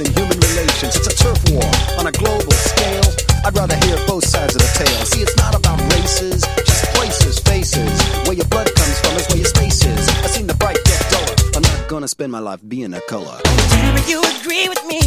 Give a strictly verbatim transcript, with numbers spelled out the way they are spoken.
than human relations. It's a turf war on a global scale. I'd rather hear both sides of the tale. See, it's not about races, just places, faces. Where your blood comes from is where your space is. I've seen the bright get duller. I'm not gonna spend my life being a color. Tell me you agree with me